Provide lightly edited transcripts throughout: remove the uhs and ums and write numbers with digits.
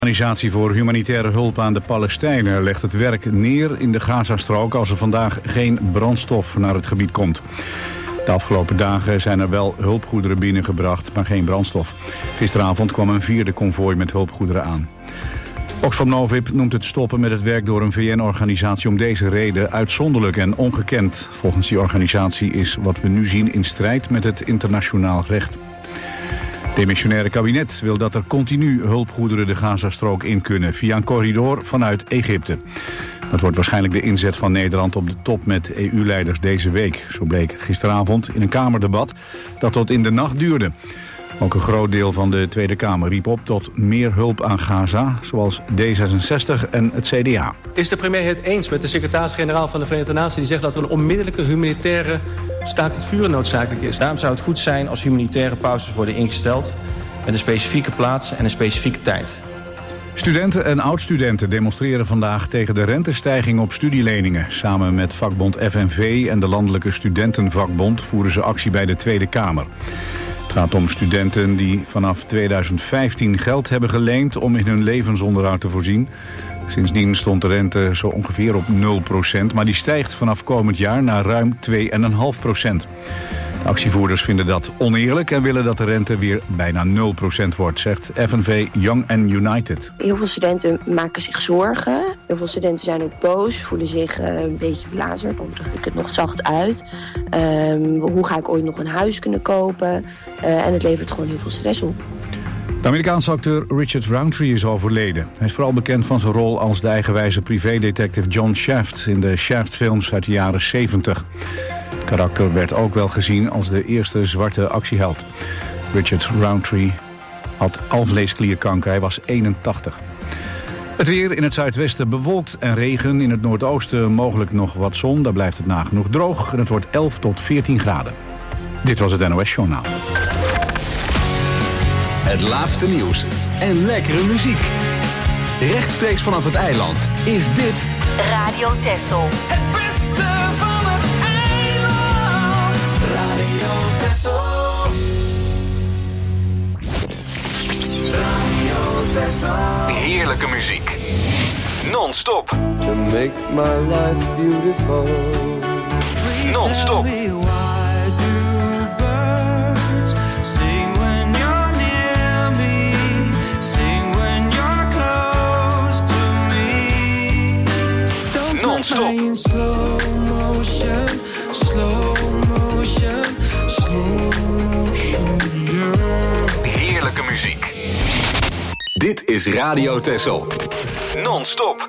De organisatie voor humanitaire hulp aan de Palestijnen legt het werk neer in de Gazastrook als er vandaag geen brandstof naar het gebied komt. De afgelopen dagen zijn er wel hulpgoederen binnengebracht, maar geen brandstof. Gisteravond kwam een vierde konvooi met hulpgoederen aan. Oxfam Novib noemt het stoppen met het werk door een VN-organisatie om deze reden uitzonderlijk en ongekend. Volgens die organisatie is wat we nu zien in strijd met het internationaal recht. Het demissionaire kabinet wil dat er continu hulpgoederen de Gazastrook in kunnen via een corridor vanuit Egypte. Dat wordt waarschijnlijk de inzet van Nederland op de top met EU-leiders deze week. Zo bleek gisteravond in een Kamerdebat dat tot in de nacht duurde. Ook een groot deel van de Tweede Kamer riep op tot meer hulp aan Gaza, zoals D66 en het CDA. Is de premier het eens met de secretaris-generaal van de Verenigde Naties die zegt dat er een onmiddellijke humanitaire staakt het vuren noodzakelijk is? Daarom zou het goed zijn als humanitaire pauzes worden ingesteld met een specifieke plaats en een specifieke tijd. Studenten en oud-studenten demonstreren vandaag tegen de rentestijging op studieleningen. Samen met vakbond FNV en de Landelijke Studentenvakbond voeren ze actie bij de Tweede Kamer. Het gaat om studenten die vanaf 2015 geld hebben geleend om in hun levensonderhoud te voorzien. Sindsdien stond de rente zo ongeveer op 0%, maar die stijgt vanaf komend jaar naar ruim 2,5%. De actievoerders vinden dat oneerlijk en willen dat de rente weer bijna 0% wordt, zegt FNV Young and United. Heel veel studenten maken zich zorgen. Heel veel studenten zijn ook boos, voelen zich een beetje belazerd. Dan druk ik het nog zacht uit. Hoe ga ik ooit nog een huis kunnen kopen? En het levert gewoon heel veel stress op. De Amerikaanse acteur Richard Roundtree is overleden. Hij is vooral bekend van zijn rol als de eigenwijze privédetective John Shaft in de Shaft-films uit de jaren 70. Het karakter werd ook wel gezien als de eerste zwarte actieheld. Richard Roundtree had alvleesklierkanker, hij was 81. Het weer in het zuidwesten bewolkt en regen. In het noordoosten mogelijk nog wat zon. Daar blijft het nagenoeg droog en het wordt 11 tot 14 graden. Dit was het NOS Journaal. Het laatste nieuws en lekkere muziek. Rechtstreeks vanaf het eiland is dit Radio Texel. Het beste van het eiland. Radio Texel. Radio Texel. heerlijke muziek. Non-stop. To make my life beautiful. Non-stop. Non-stop. Slow motion, yeah. Heerlijke muziek. Dit is Radio Texel. Non-stop.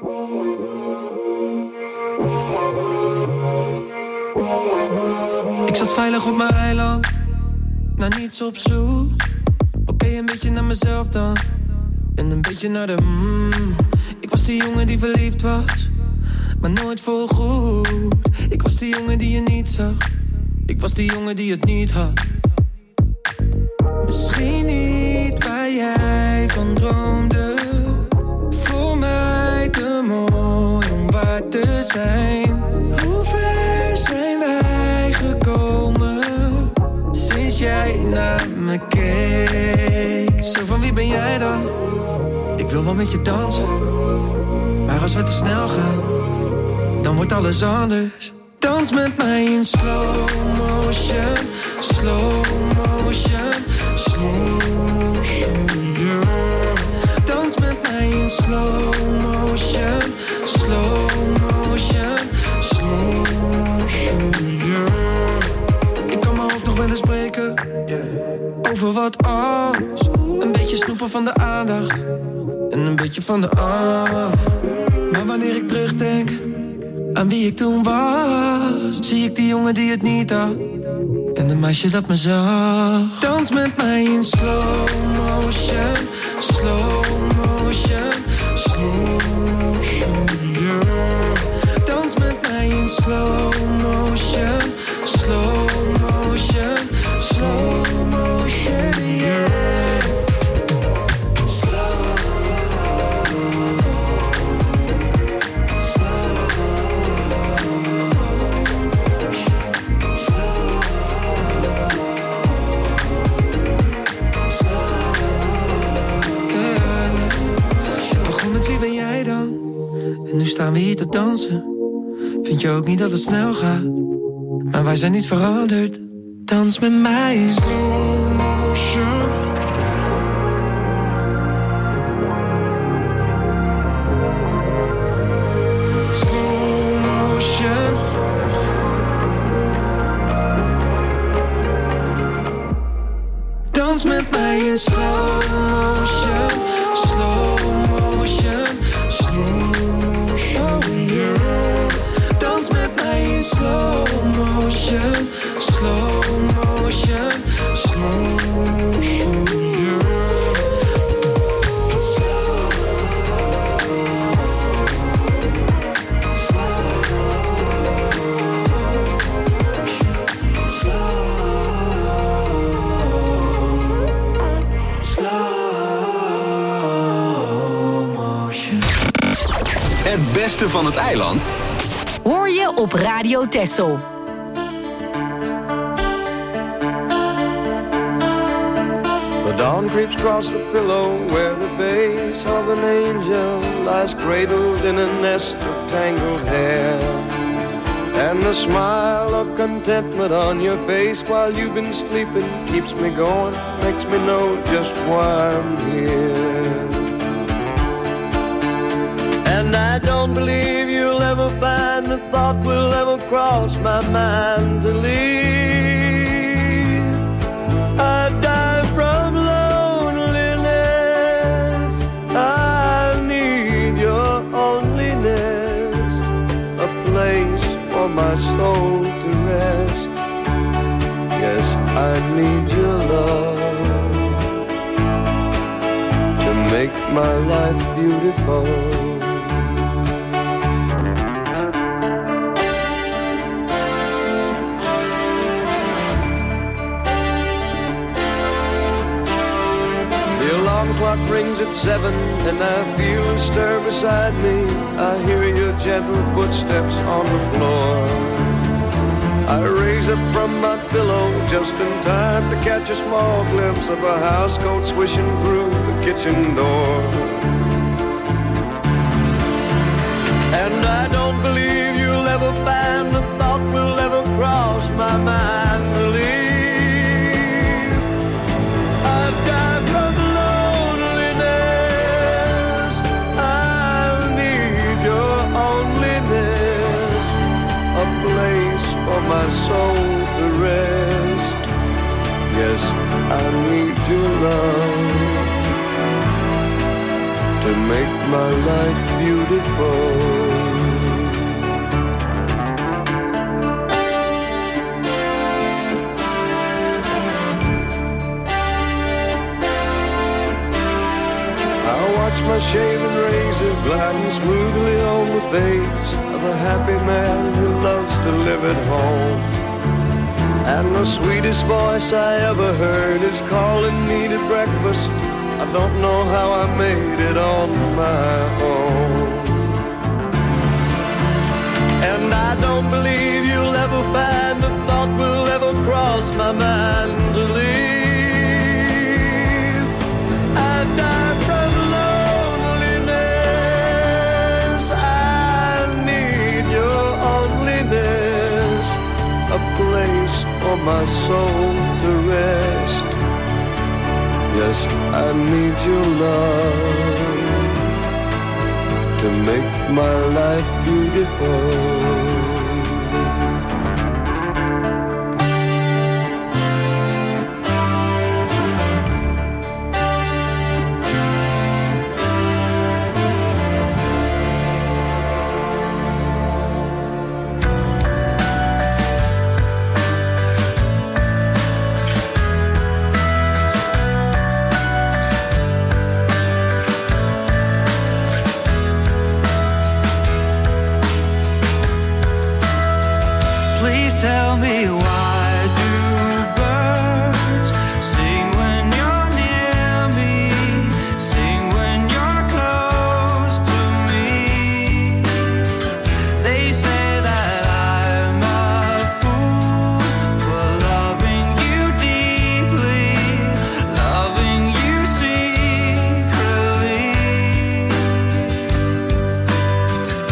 Ik zat veilig op mijn eiland, naar niets op zoek. Oké, een beetje naar mezelf dan. En een beetje naar de Ik was die jongen die verliefd was, maar nooit voorgoed. Ik was die jongen die je niet zag. Ik was die jongen die het niet had. Misschien niet waar jij van droomde. Voor mij te mooi om waar te zijn. Hoe ver zijn wij gekomen sinds jij naar me keek? Zo van wie ben jij dan? Ik wil wel met je dansen, maar als we te snel gaan, dan wordt alles anders. Dans met mij in slow motion, slow motion, yeah. Dans met mij in slow motion, slow motion, yeah. Ik kan mijn hoofd nog wel eens breken, over wat als. Een beetje snoepen van de aandacht en een beetje van de Maar wanneer ik terugdenk aan wie ik toen was, zie ik die jongen die het niet had en de meisje dat me zag. Dans met mij in slow motion, slow motion, yeah. Dans met mij in slow motion, slow motion, yeah. En nu staan we hier te dansen. Vind je ook niet dat het snel gaat? Maar wij zijn niet veranderd. Dans met mij in slow motion. Slow motion. Dans met mij in slow motion. Slow motion. Slow motion. Oh yeah. Dans met mij in slow motion. Slow motion. Slow motion. Het beste van het eiland hoor je op Radio Texel. The dawn creeps across the pillow where the face of an angel lies cradled in a nest of tangled hair. And the smile of contentment on your face while you've been sleeping keeps me going, makes me know just why I'm here. And I don't believe you'll ever find the thought will ever cross my mind to leave. I die from loneliness. I need your loneliness, a place for my soul to rest. Yes, I need your love to make my life beautiful. The clock rings at 7 and I feel a stir beside me. I hear your gentle footsteps on the floor. I raise up from my pillow just in time to catch a small glimpse of a housecoat swishing through the kitchen door. And I don't believe you'll ever find the thought will ever cross my mind to leave. I die from loneliness. I need your loneliness, a place for my soul to rest. Yes, I need your love to make my life beautiful. Watch my shaven razor gliding smoothly on the face of a happy man who loves to live at home. And the sweetest voice I ever heard is calling me to breakfast. I don't know how I made it on my own. And I don't believe you'll ever find a thought will ever cross my mind to leave. I die from a place for my soul to rest. Yes, I need your love to make my life beautiful. Tell me, why do birds sing when you're near me, sing when you're close to me? They say that I'm a fool for loving you deeply, loving you secretly.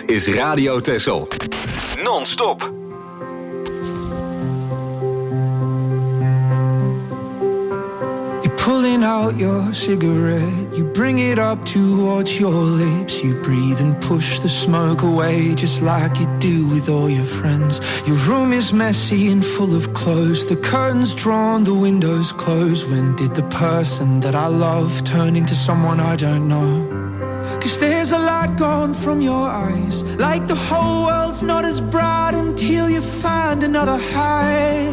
is Radio Texel. Non-stop. Pulling out your cigarette, you bring it up towards your lips. You breathe and push the smoke away, just like you do with all your friends. Your room is messy and full of clothes, the curtains drawn, the windows closed. When did the person that I love turn into someone I don't know? 'Cause there's a light gone from your eyes, like the whole world's not as bright until you find another high.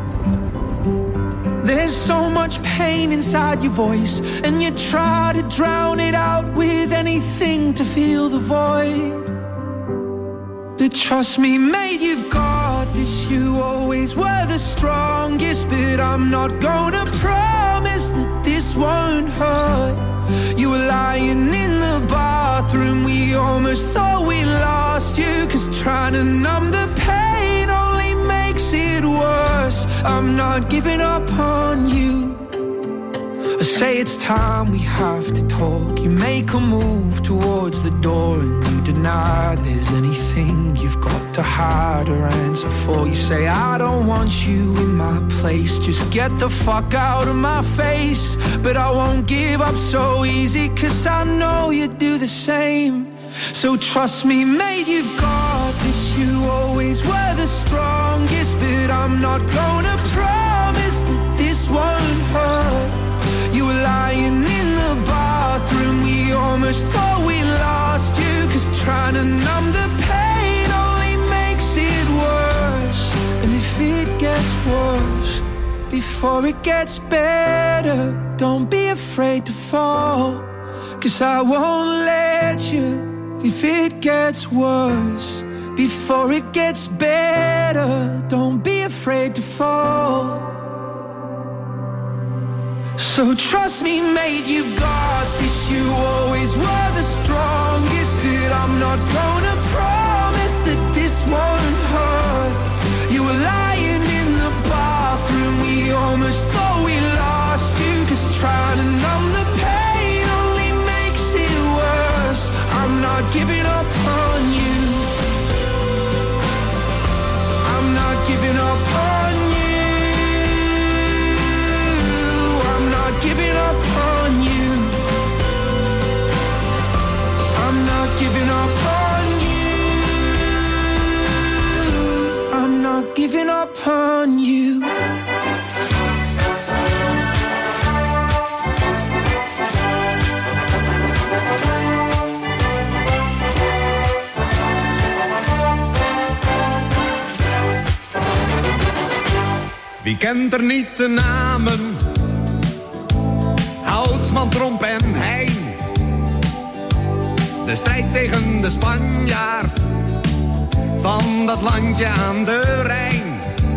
There's so much pain inside your voice, and you try to drown it out with anything to fill the void. But trust me, mate, you've got this. You always were the strongest, but I'm not gonna promise that this won't hurt. You were lying in the bathroom, we almost thought we lost you, 'cause trying to numb the pain only makes it worse. I'm not giving up on you. I say it's time we have to talk. You make a move towards the door and you deny there's anything you've got to hide or answer for. You say I don't want you in my place, just get the fuck out of my face. But I won't give up so easy, 'cause I know you do the same. So trust me, mate, you've got this. You always were the strongest, but I'm not gonna promise that this won't hurt. You were lying in the bathroom, we almost thought we lost you, 'cause trying to numb the pain only makes it worse. And if it gets worse before it gets better, don't be afraid to fall, 'cause I won't let you. If it gets worse before it gets better, don't be afraid to fall. So trust me, mate, you've got this. You always were the strongest, but I'm not gonna promise that this won't hurt. You were lying in the bathroom, we almost thought we lost you, 'cause trying to numb the pain only makes it worse. I'm not giving up on you. I'm not giving up on you. I'm not giving up on you. I'm not giving up on you. I'm not giving up on you. Wie kent er niet de namen? Houtsman, Tromp en Heijn. De strijd tegen de Spanjaard van dat landje aan de Rijn.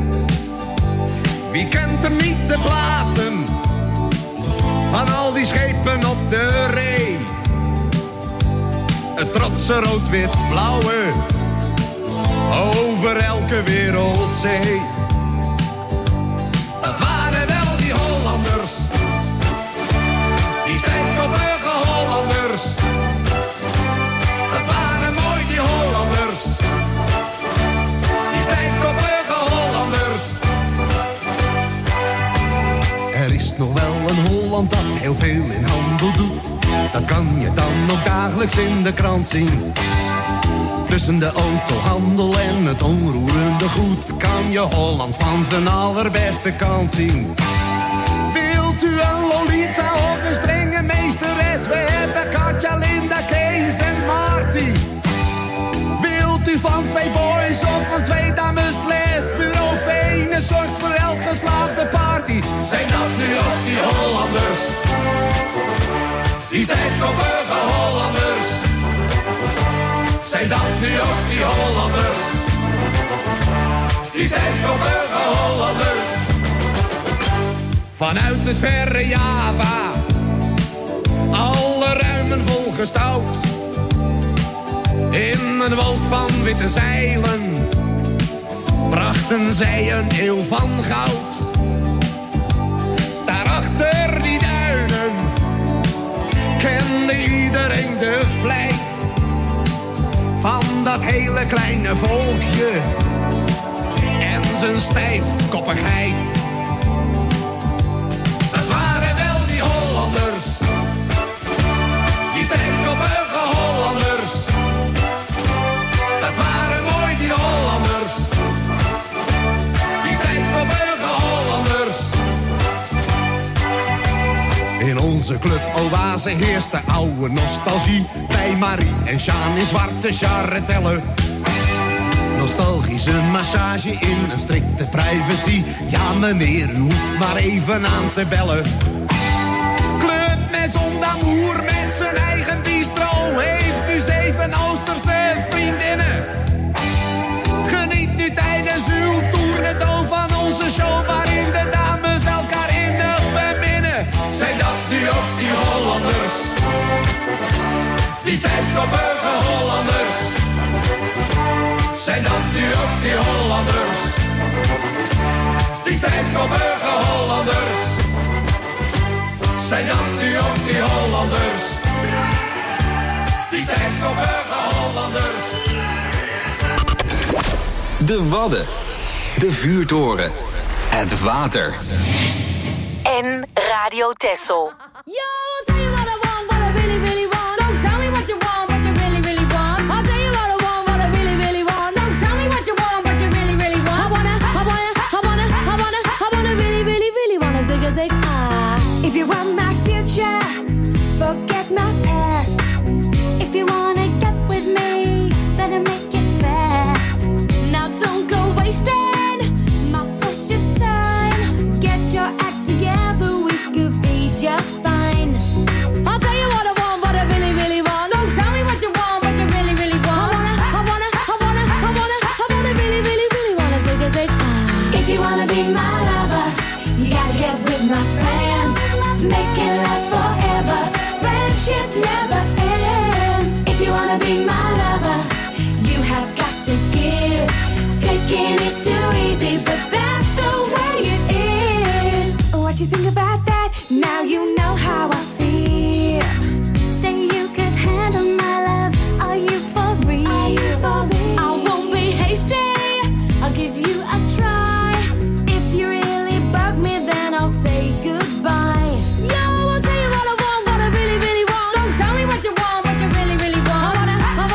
Wie kent er niet de platen van al die schepen op de Ree? Het trotse rood-wit-blauwe over elke wereldzee. Dat waren wel die Hollanders, die stijfkoppige Hollanders. Dat waren mooi die Hollanders, die stijfkoppige Hollanders. Er is nog wel een Holland dat heel veel in handel doet. Dat kan je dan ook dagelijks in de krant zien. Tussen de autohandel en het onroerende goed kan je Holland van zijn allerbeste kant zien. Wilt u een Lolita of een strenge meesteres? We hebben Katja, Linda, Kees en Marty. Wilt u van 2 boys of van 2 dames les? Bureau Vene zorgt voor elk geslaagde party. Zijn dat nu ook die Hollanders? Die stijfkoppige Hollanders. Zijn dat nu ook die Hollanders? Die stijfkoppige Hollanders. Vanuit het verre Java, alle ruimen volgestouwd. In een wolk van witte zeilen brachten zij een eeuw van goud. Daarachter die duinen kende iedereen de vlijt van dat dat hele kleine volkje en zijn stijfkoppigheid. Het waren wel die Hollanders, die stijfkoppige Hollanders. Dat waren mooi die Hollanders, die stijfkoppige Hollanders. In onze club Oase heerst de oude nostalgie. Bij Marie en Sjaan in zwarte charretellen. Nostalgische massage in een strikte privacy. Ja meneer, u hoeft maar even aan te bellen. Club Maison d'Amour met zijn eigen bistro heeft nu 7 Oosterse vriendinnen. Geniet nu tijdens uw tournedo van onze show waarin de dames elkaar innig beminnen. Zijn dat nu ook die Hollanders? Die stijfkoppige Hollanders. Zijn dat nu ook die Hollanders? Die stijfkoppige Hollanders. Zijn dat nu ook die Hollanders? Die stijfkoppige Hollanders. De Wadden, de vuurtoren, het water. En Radio Texel. Yo, I'll tell you what I want, what I really, really want. Don't tell me what you want, what you really, really want. I'll tell you what I want, what I really, really want. Don't tell me what you want, what you really, really want. I wanna really, really, really wanna zig a zig ah. If you want my future, forget my past. If you wanna get with me, better make it fast. Now don't go wasting my precious time. Get your act together, we could be just fine. I'll tell you what I want, what I really, really want. Don't tell me what you want, what you really, really want. I wanna really, really, really wanna zig a zig ah. If you wanna be my lover, you gotta get with my friends. Make it last forever. Friendship never ends. If you wanna be my lover, you have got to give. Taking is too easy, but that's the way it is. What you think about that? Now you know how I feel. Say you could handle my love. Are you for real? Are you for real? I won't be hasty. I'll give you a try. If you really bug me, then I'll say goodbye. Yo, I'll tell you what I want, what I really, really want. Don't tell me what you want, what you really, really want. I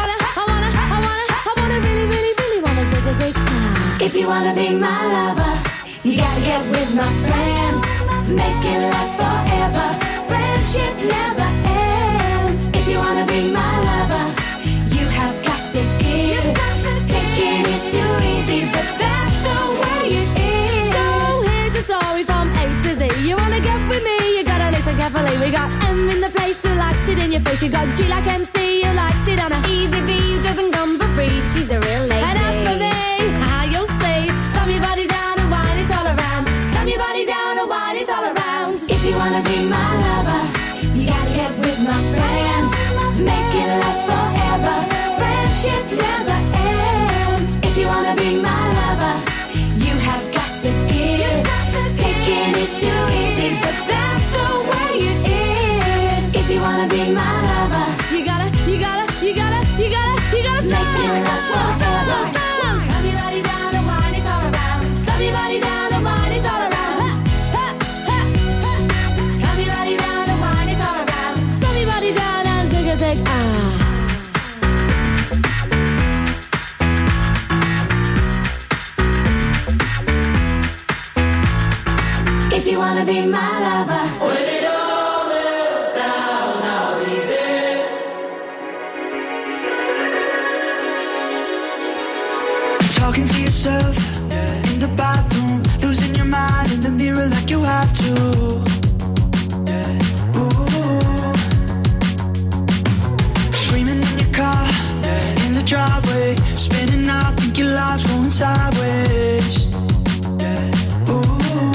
wanna really, really, really wanna zig a zig ah. If you wanna be my lover, you gotta get with my friends. Make it last forever. Friendship never ends. If you wanna be my lover, you have got to give. Taking is too easy, but that's the way it is. So here's the story from A to Z. You wanna get with me, you gotta listen carefully. We got M in the place who likes it in your face. You got G like MC, you likes it on a easy B, who doesn't come for free. She's the real lady. And as for me, how you'll say, stomp your body down and wine it all around. Stomp your body down and wine it all around. If you wanna be my lover, you gotta get with my friends. Make it last forever. Friendship never ends. If you wanna be my lover, you have got to give. Taking is too easy, but that's the way it is. If you wanna be my lover, you gotta make it last forever. Stomp your body down and wine it all around. Stomp your body down and wine it all around. Stomp your body down and wine it all around. Stomp your body down and zig a zig ah. If you wanna be my lover, When it all melts down, I'll be there. Talking to yourself in the bathroom, losing your mind in the mirror like you have to. Ooh. Screaming in your car, in the driveway, spinning out, think your life's going sideways. Ooh.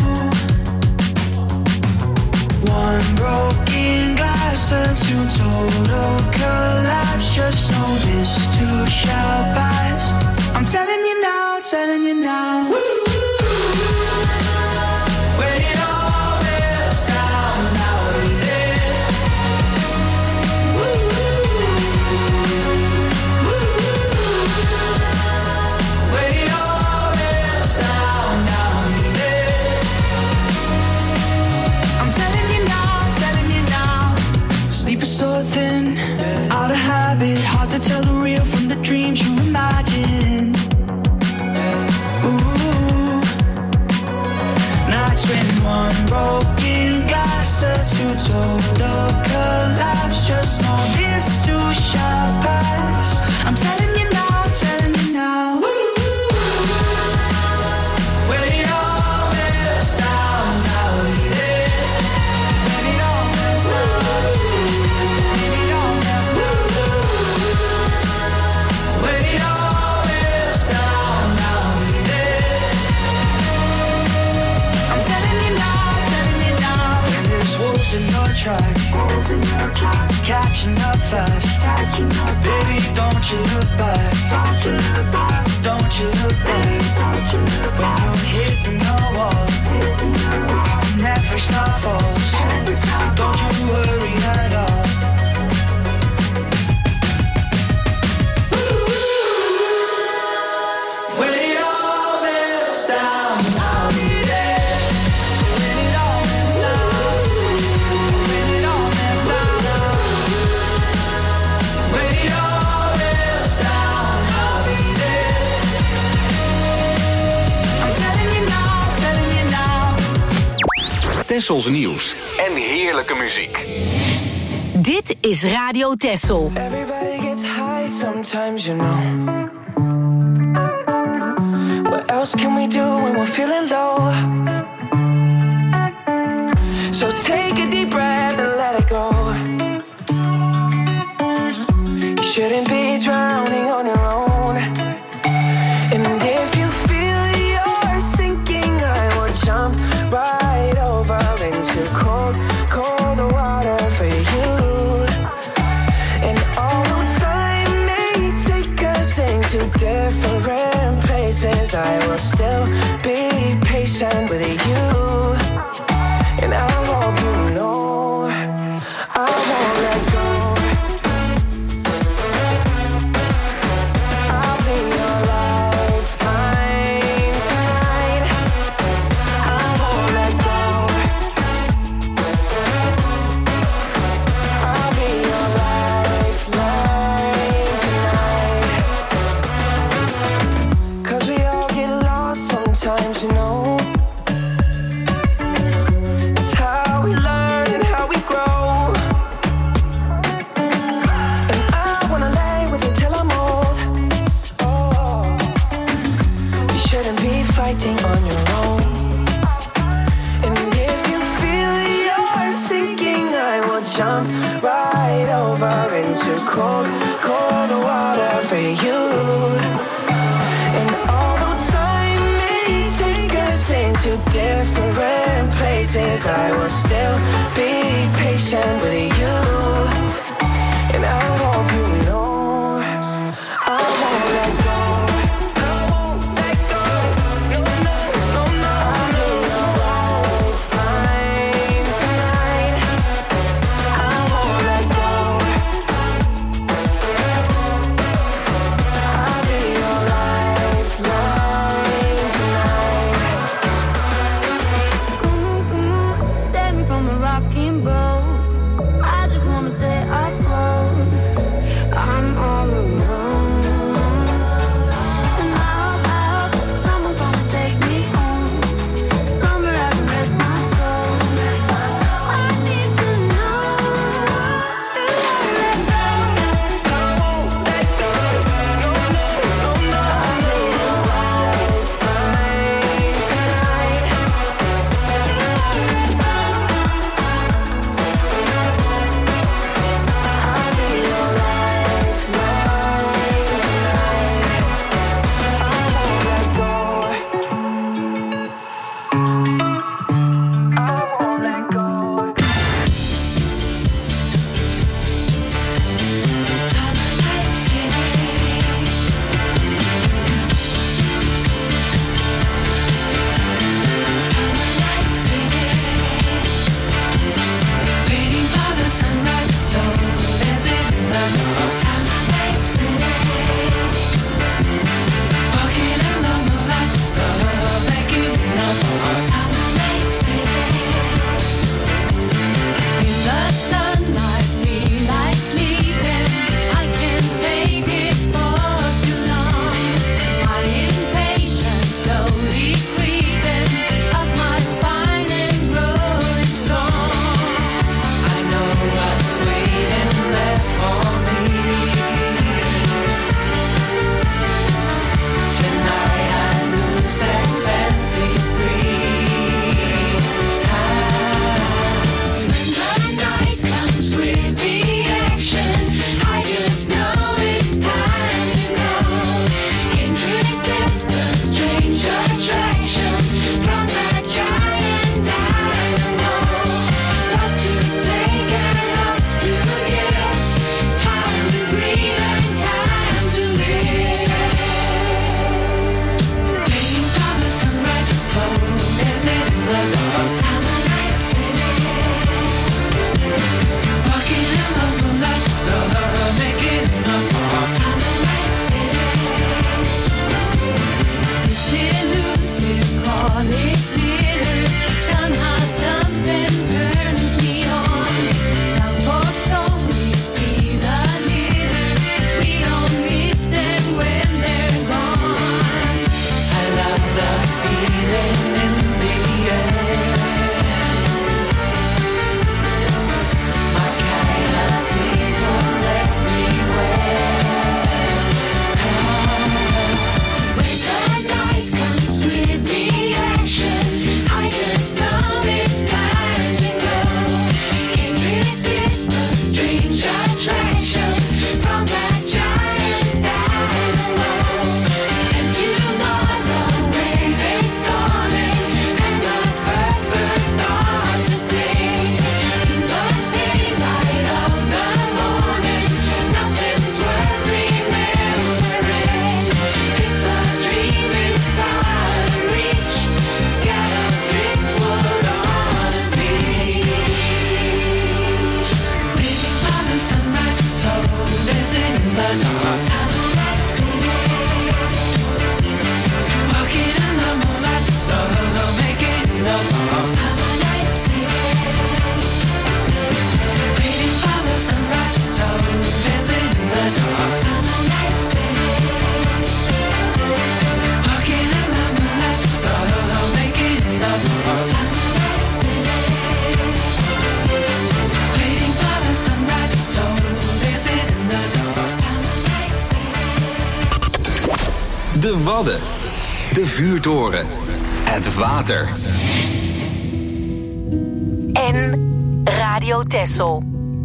One broken glass turns to total collapse. Just know this too shall pass. I'm telling you now, telling you now. When it all melts down, I'll be there. losing your track, catching up fast. Baby, don't you look back, don't you look back. When you're hitting the wall, never stop falls. Don't you worry at all. When it all melts down, I'll be there. When it all melts down, when it all melts down, when it all melts down, I'll be there. I'm telling you now. Tessels nieuws en heerlijke muziek. Dit is Radio Tessel. Everybody gets high sometimes, you know. What else can we do when we're feeling low? So take a deep breath and let it go. You shouldn't be drowning on your own. And if you feel you're sinking, I will jump right over into cold, cold water for you. And although time may take us into different places, I will still be patient with you. And I hope you know I won't let go. I'll be your lifeline tonight. I won't let go. I'll be your lifeline tonight. 'Cause we all get lost sometimes, you know. It's how we learn and how we grow. And I wanna lay with you till I'm old. Oh, you shouldn't be fighting on your own. And if you feel you're sinking, I will jump right over into cold, cold water for you. And although time may take us into different places, I will still be patient with you. And I hope you know I won't let go. I won't let go. No, no, no, no. I'll be your lifeline tonight. I won't let go. I'll be your lifeline tonight. Come on, save me from a rocking boat. I De Wadden. De Vuurtoren. Het water. En Radio Texel.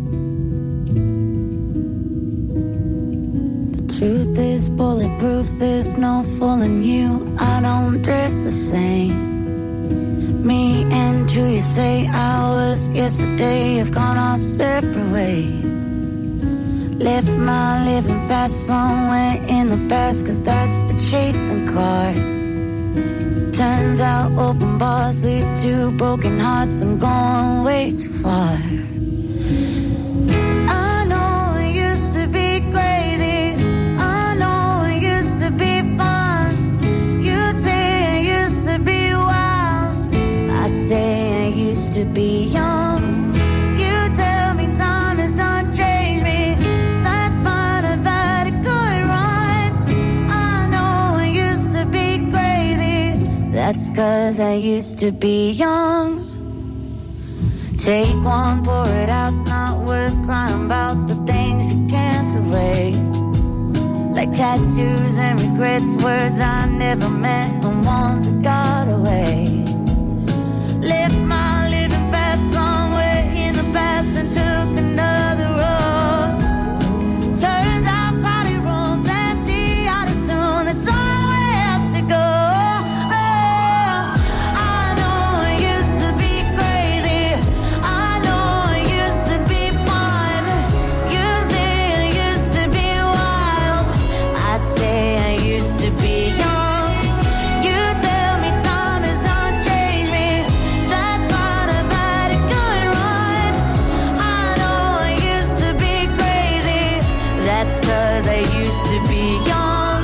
Truth is bulletproof, there's no fooling you. I don't dress the same. Me and you, you say hours yesterday have gone our separate ways. Left my living fast somewhere in the past, 'cause that's for chasing cars. Turns out open bars lead to broken hearts. I'm going way too far. I know it used to be crazy. I know it used to be fun. You say it used to be wild. I say I used to be young. You tell me time has done changed me. That's fine, I've had a good run. I know I used to be crazy. That's 'cause I used to be young. Take one, pour it out, it's not worth crying about the things you can't erase. Like tattoos and regrets, words I never meant, the ones that got away. Left my living fast somewhere in the past and took another road. Turns out crowded rooms empty out as soon, there's somewhere else to go. I used to be young.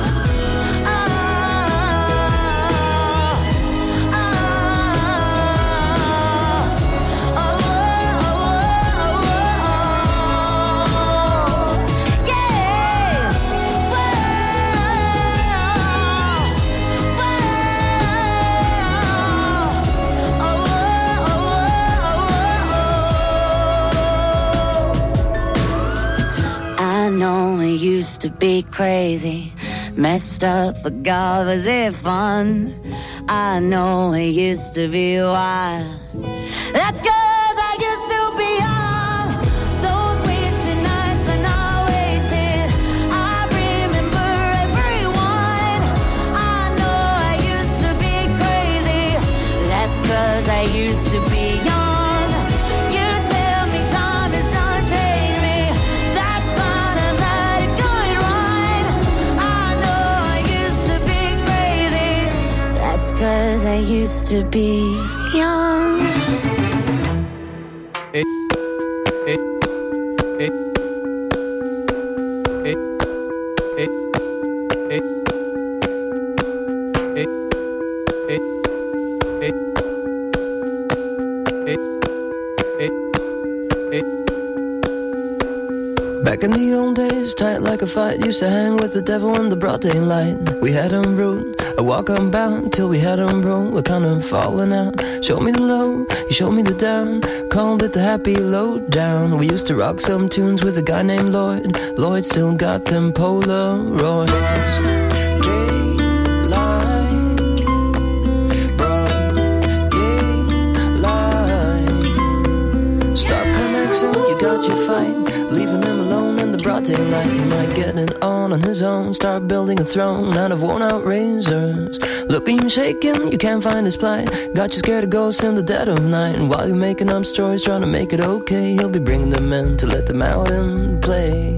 Used to be crazy, messed up, but God, was it fun? I know it used to be wild. That's 'cause I used to be young. Those wasted nights are not wasted. I remember everyone. I know I used to be crazy. That's 'cause I used to be young. Cause I used to be young. Back in the old days, tight like a fight, used to hang with the devil in the broad daylight. We had him rude, I walk unbound till we had him broke. We're kind of falling out. Show me the low, you showed me the down. Called it the happy lowdown. We used to rock some tunes with a guy named Lloyd. Lloyd still got them Polaroids. You got your fight, leaving him alone in the broad daylight. He might get it on his own, start building a throne out of worn-out razors. Looking you shaking, you can't find his plight. Got you scared of ghosts in the dead of night. And while you're making up stories, trying to make it okay, he'll be bringing them in to let them out and play.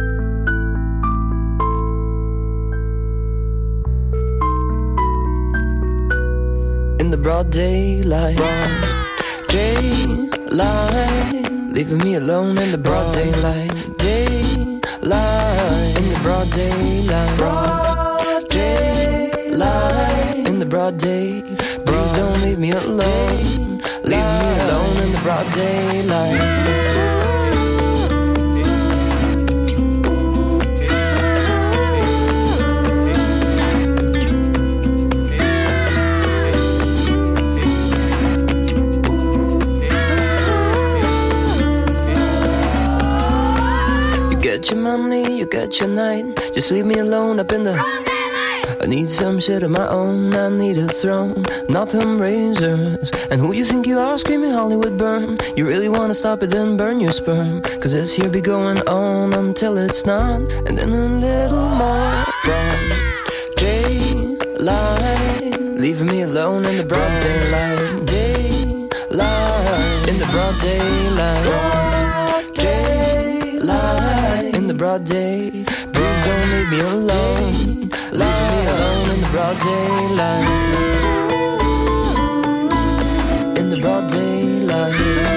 In the broad daylight, daylight. Leaving me alone in the broad daylight. Daylight. In the broad daylight. Broad daylight. In the broad day. Please don't leave me alone. Leave me alone in the broad daylight. Get your money, you get your night. Just leave me alone up in the need some shit of my own, I need a throne, not them razors. And who you think you are, screaming Hollywood burn? You really wanna stop it, then burn your sperm. Cause this here be going on until it's not. And then a little more broad daylight, leaving me alone in the broad daylight. Daylight, in the broad daylight. Daylight, in the broad day. Please don't leave me alone. Leave me alone in the broad daylight. In the broad daylight.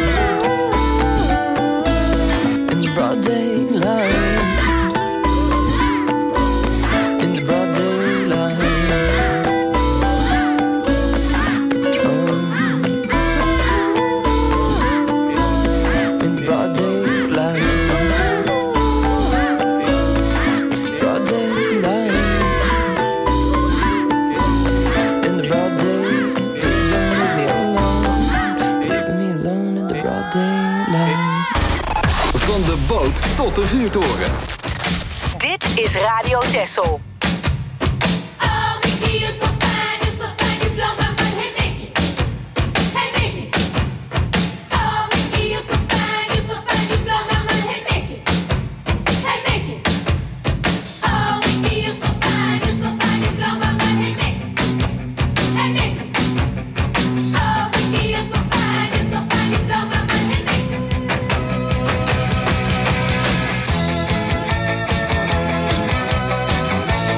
In the broad daylight. In the broad daylight. In the broad daylight. Broad daylight. In the broad day. Please don't leave me alone. Leaving me alone in the broad daylight. Van de boot tot de vuurtoren. Dit is Radio Texel. Oh,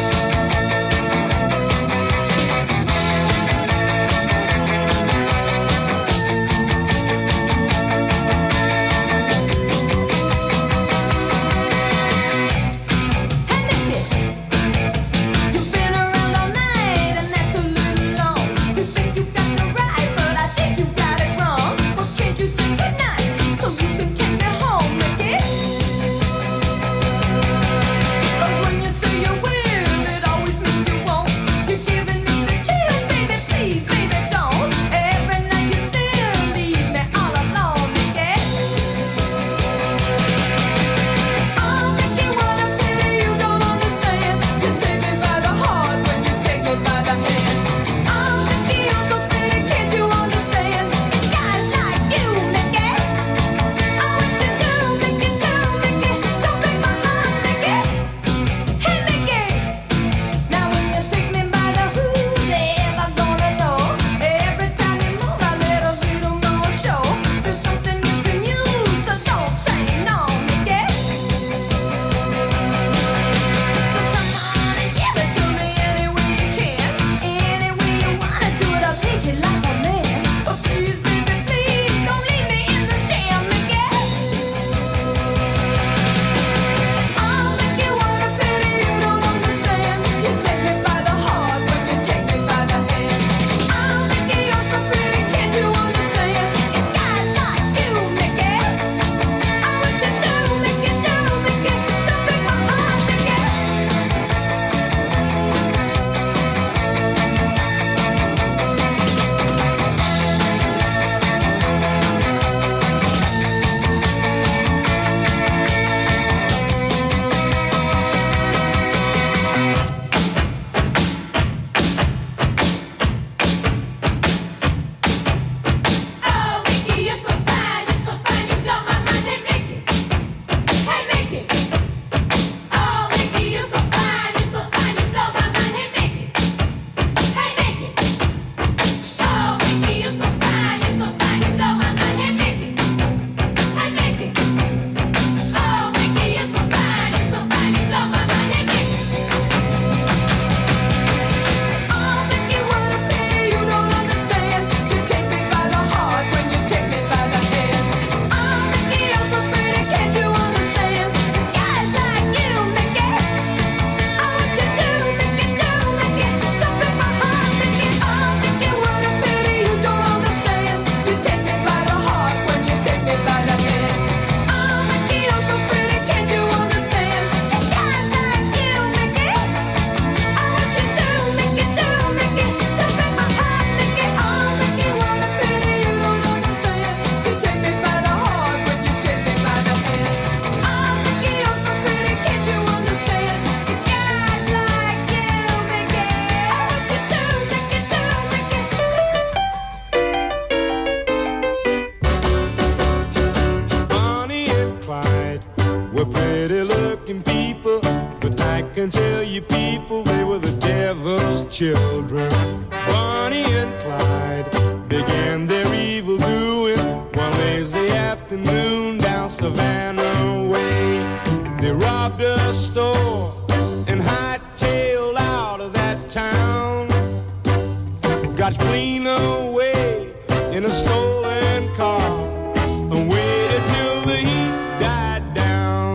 lover's children. Bonnie and Clyde began their evil doing one lazy afternoon down Savannah Way. They robbed a store and hightailed out of that town. Got clean away in a stolen car and waited till the heat died down.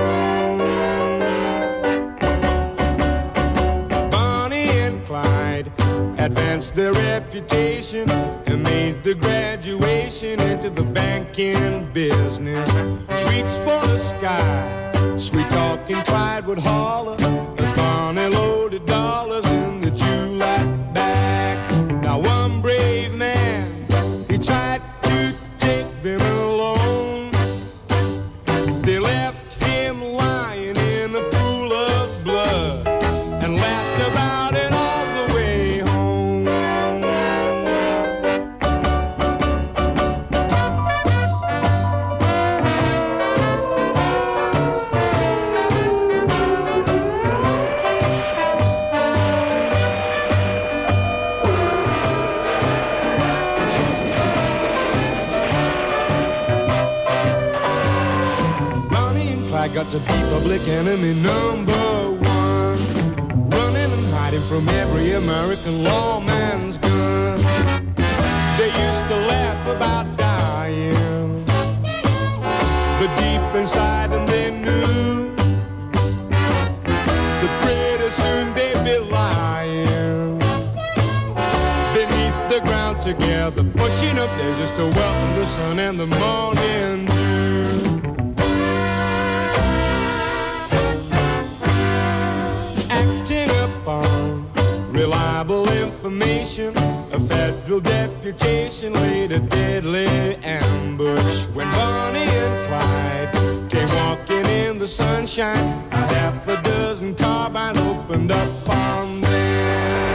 Bonnie and Clyde advanced their reputation and made the graduation into the banking business. Reached for the sky, sweet talking Clyde would holler as Bonnie loaded dollars in the July bag. Now one brave man, he tried to take them alone. They left him lying in a pool of blood and laughed about it all the way home. Got to be public enemy number one, running and hiding from every American lawman's gun. They used to laugh about dying, but deep inside them they knew that pretty soon they'd be lying beneath the ground together, pushing up there just to welcome the sun and the morning dew. Reliable information, a federal deputation laid a deadly ambush. When Bonnie and Clyde came walking in the sunshine, a half a dozen carbines opened up on them.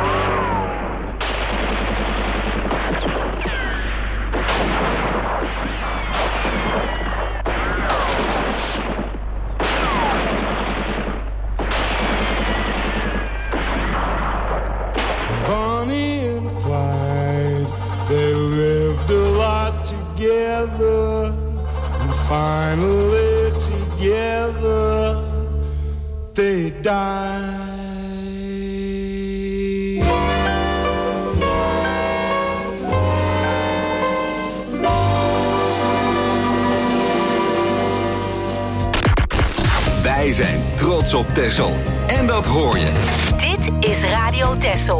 Together, and finally together they died. Wij zijn trots op Texel. En dat hoor je. Dit is Radio Texel.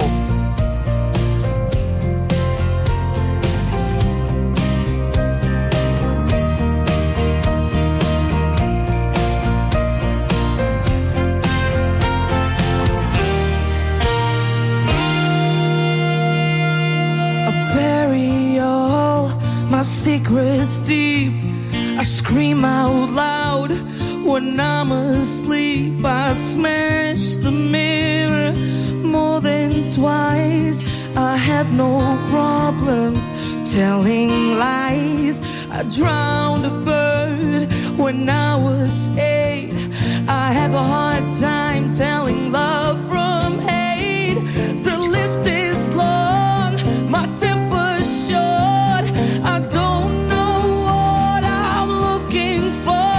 Secrets deep, I scream out loud when I'm asleep. I smash the mirror more than twice. I have no problems telling lies. I drowned a bird when I was 8. I have a hard time telling love from hate. The list is long, my temper's short. I don't know what I'm looking for.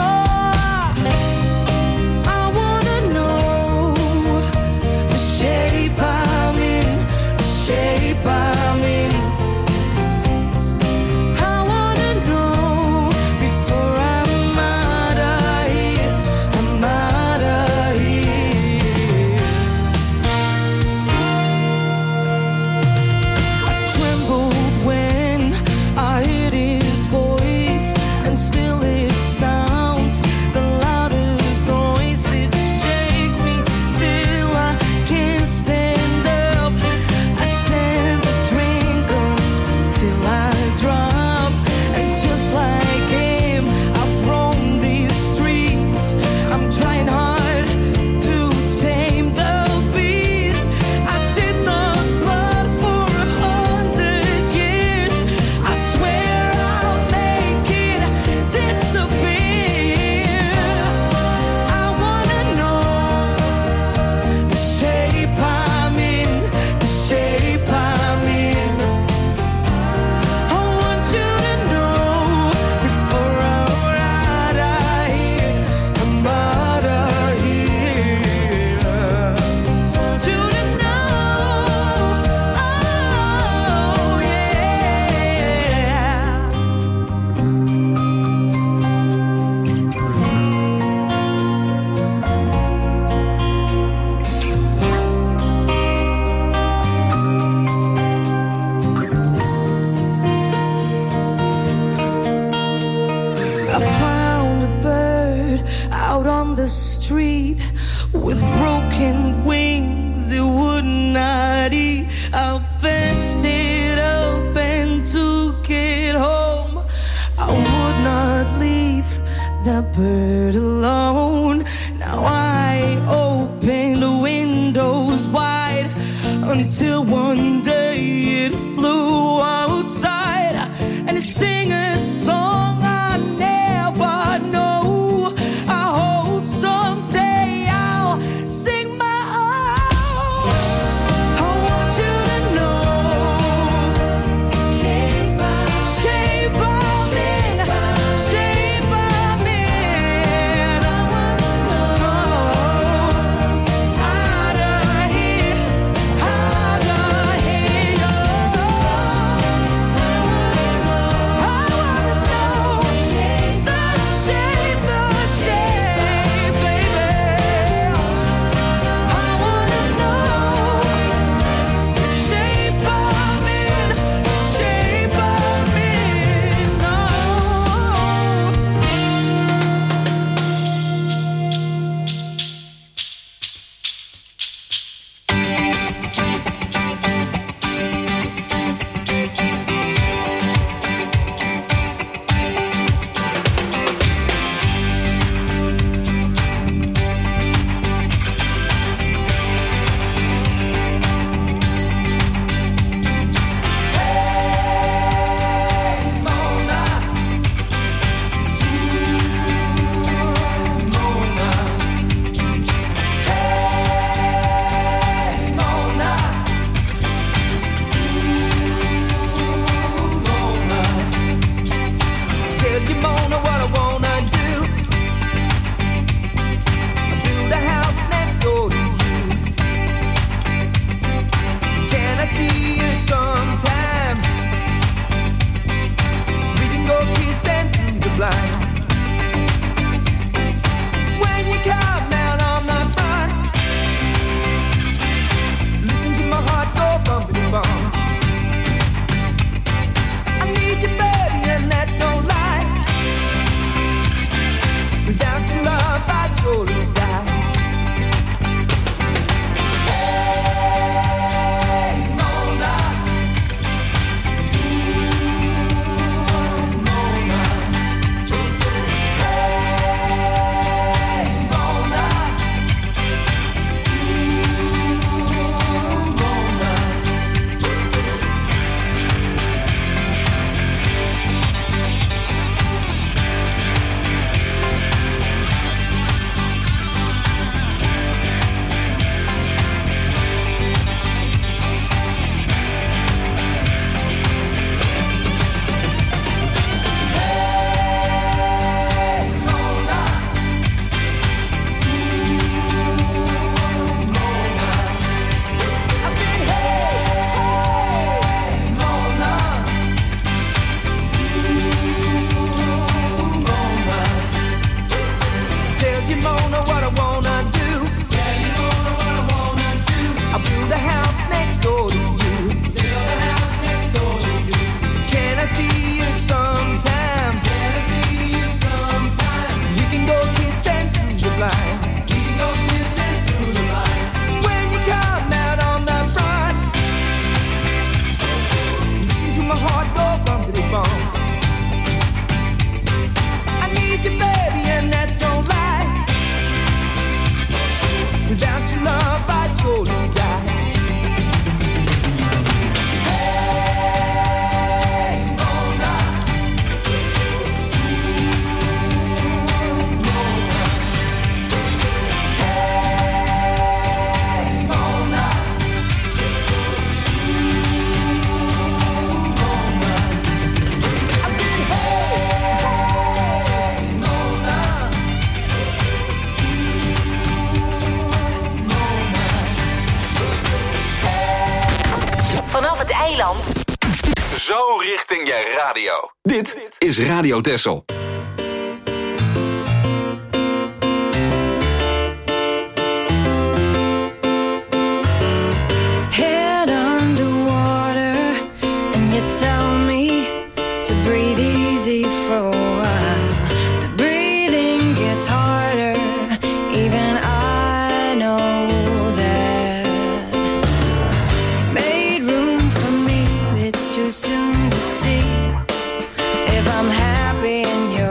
I wanna know the shape I'm in, the shape I'm in. I wanna know before I'm out of here, I'm out of here. shepherd alone. Now I open the windows wide until one day it flew outside and it sang a song I never know. I hope someday I'll sing my own. I want you to know, shape of me, shape of me. I wanna know how to hear you. I wanna know the shape, baby. I wanna know the shape of me, the shape of me. No. Tell you, Mona, what I wanna do. Build a house next door to you. Can I see you sometime? We can go kissing through the blind. When you come out on the front, listen to my heart go bumping bump. I need you, baby, and that's no lie. Without your love, I'd surely die. Hey, Mona. Mona. Hey, Mona. Mona. Tell you, Mona, what I wanna do. Tell you, Mona, what I wanna do. I'll build a house next door to you. Build a house next door to you. Can I see you sometime? Can I see you sometime? We can go kissing through the blind. We can go kissing through the blind. When you come out on the front, listen to my heart go bumpity bump. I need you, baby, and that's no lie. Without your love, I'd surely die. Hey, Mona. Mona. Hey, Mona. Mona. I said, hey, Mona. Vanaf het eiland. Zo richting je radio. Dit is Radio Texel. Head underwater, and you tell me to breathe easy for a while. The breathing gets harder, even I know that. Made room for me, but it's too soon to see if I'm happy in your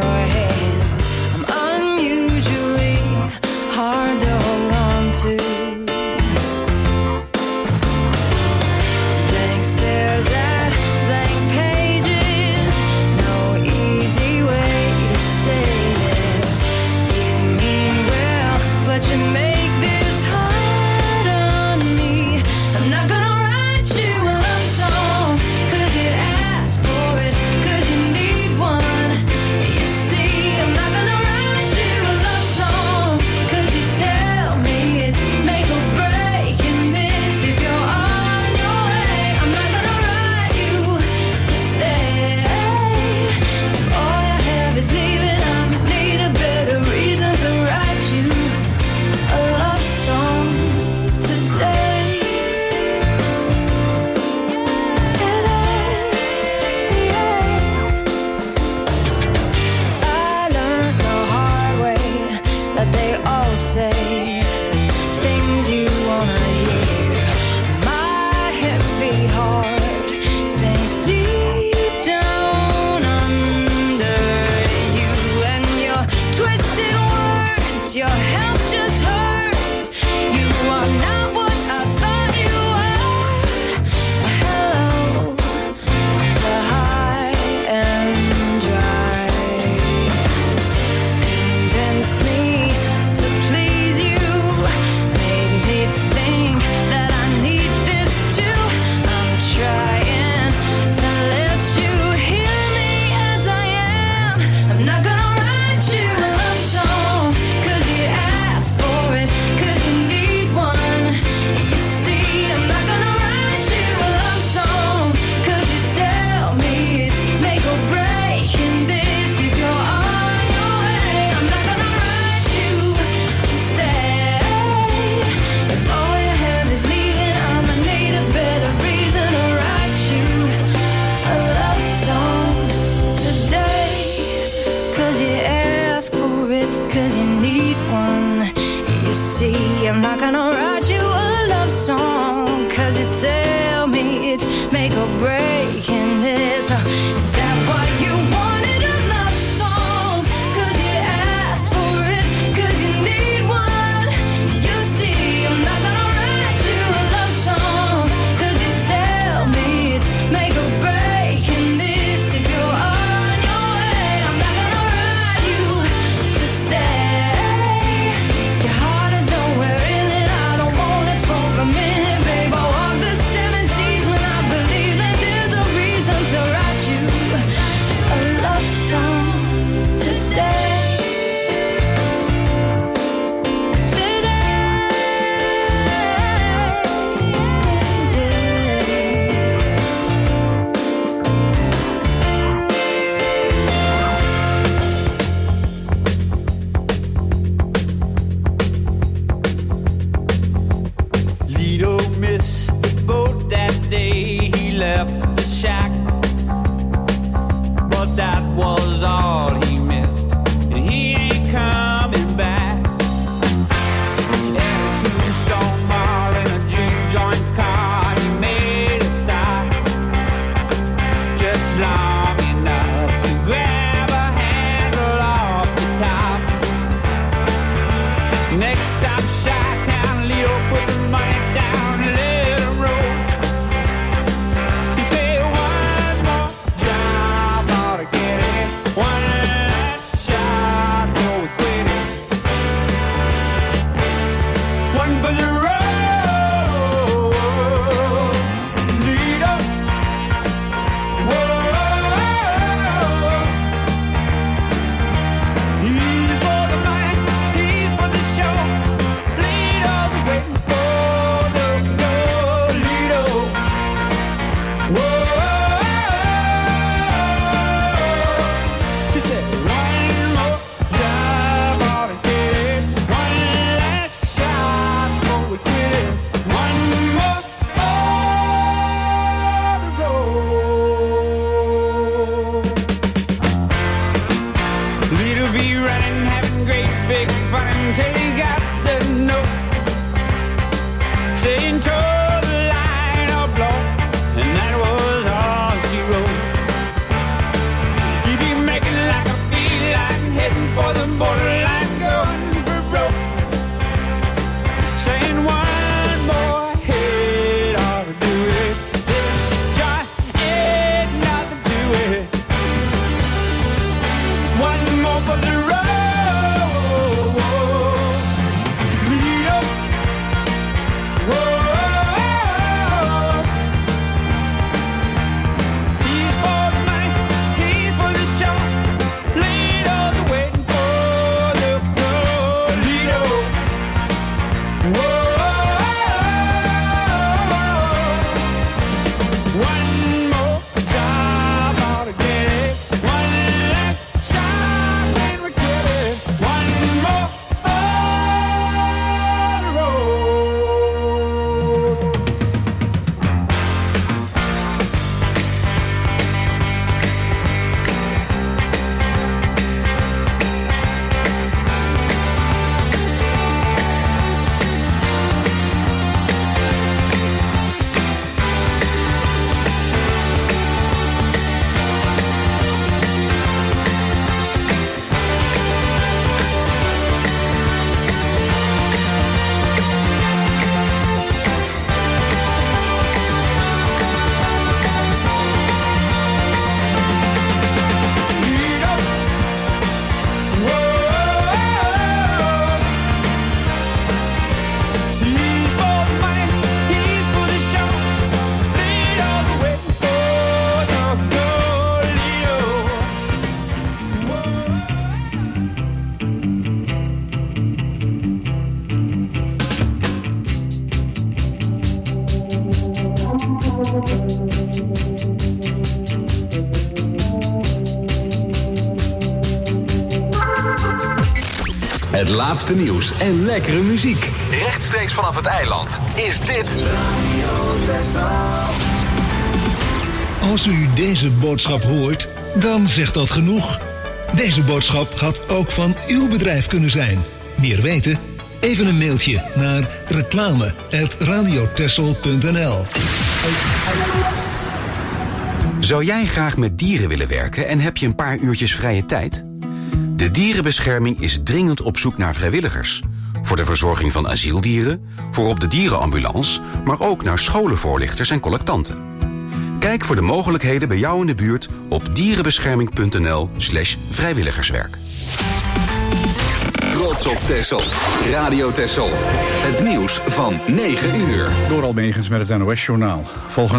Reason Het laatste nieuws en lekkere muziek. Rechtstreeks vanaf het eiland is dit Als u deze boodschap hoort, dan zegt dat genoeg. Deze boodschap had ook van uw bedrijf kunnen zijn. Meer weten? Even een mailtje naar reclame@radiotessel.nl. Zou jij graag met dieren willen werken en heb je een paar uurtjes vrije tijd? De dierenbescherming is dringend op zoek naar vrijwilligers. Voor de verzorging van asieldieren, voor op de dierenambulance, maar ook naar scholenvoorlichters en collectanten. Kijk voor de mogelijkheden bij jou in de buurt op dierenbescherming.nl/vrijwilligerswerk. Trots op Texel. Radio Texel. Het nieuws van 9 uur. Door Almegens met het NOS-journaal. Volgens